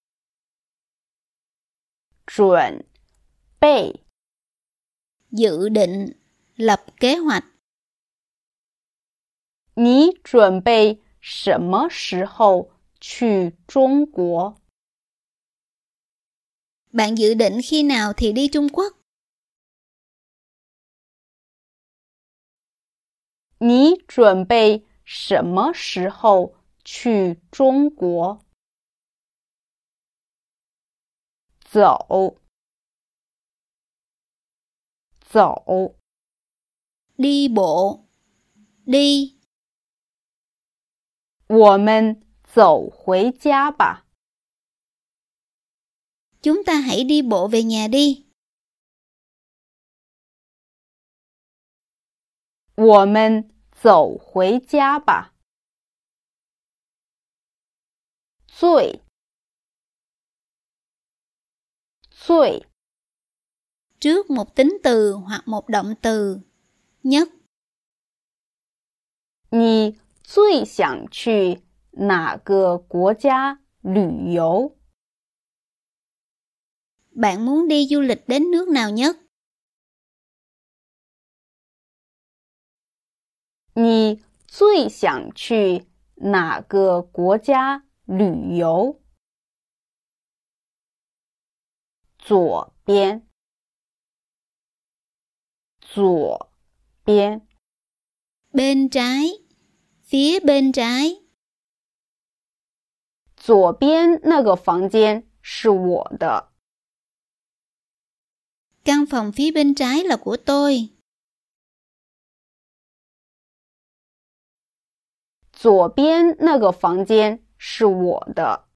准备。 Dự định, lập kế hoạch. 你准备什么时候去中国？ Bạn dự định khi nào thì đi Trung Quốc? 你准备什么时候去中国？走，走。 Đi bộ. Đi. 我们走回家吧。 Chúng ta hãy đi bộ về nhà đi. 我们走回家吧。醉，醉。 Trước một tính từ hoặc một động từ. Nhất. 你最想去哪个国家旅游？ Bạn muốn đi du lịch đến nước nào nhất? 你最想去哪个国家旅游？左边，左边。 Bên trái. Phía bên trái. 左边那个房间是我的。 Căn phòng phía bên trái là của tôi. 左边那个房间是我的。